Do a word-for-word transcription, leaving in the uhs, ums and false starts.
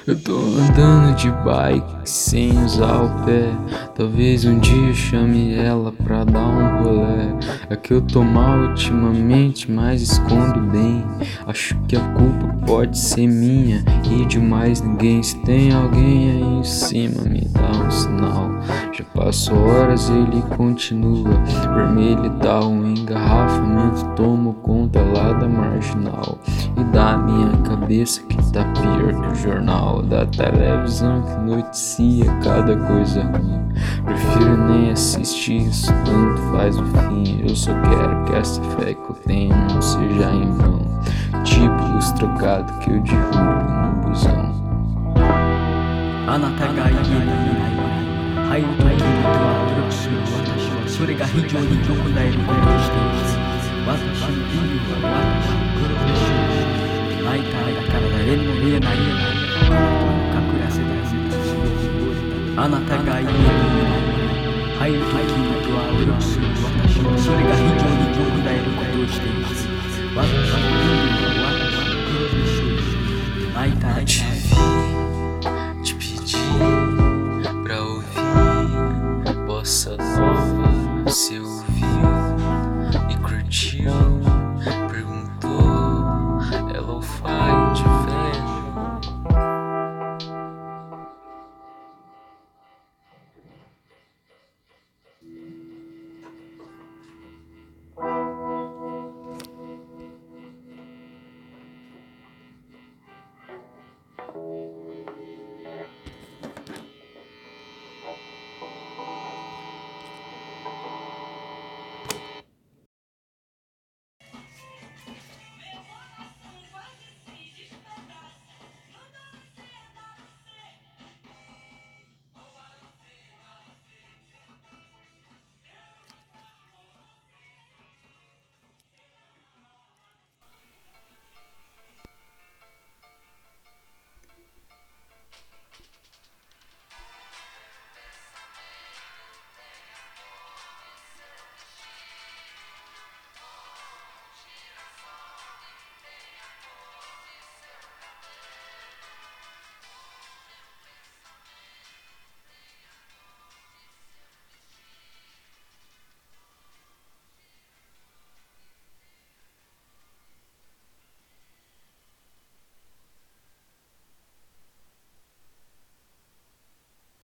Eu tô andando de bike sem usar o pé. Talvez um dia eu chame ela pra dar um rolê. É que eu tô mal ultimamente, mas escondo bem. Acho que a culpa pode ser minha e de mais ninguém. Se tem alguém aí em cima, me dá um sinal. Já passou horas e ele continua vermelho e dá um engarrafamento. Tomo conta lá da marginal e da minha cabeça que tá pior que o jornal da televisão que noticia cada coisa ruim. Prefiro nem assistir isso, tanto faz o fim. Eu só quero que essa fé que eu tenho não seja em vão, tipo os trocados que eu derrubo no busão. あなたが家にいない入るということは努力する私はそれが非常によくないことをしています。私の理由は私のプロフェッショナル泣いた間から誰も見えない隠らせたあなたが家にいない入るということは努力する私はそれが非常によくないことをしています。私の理由は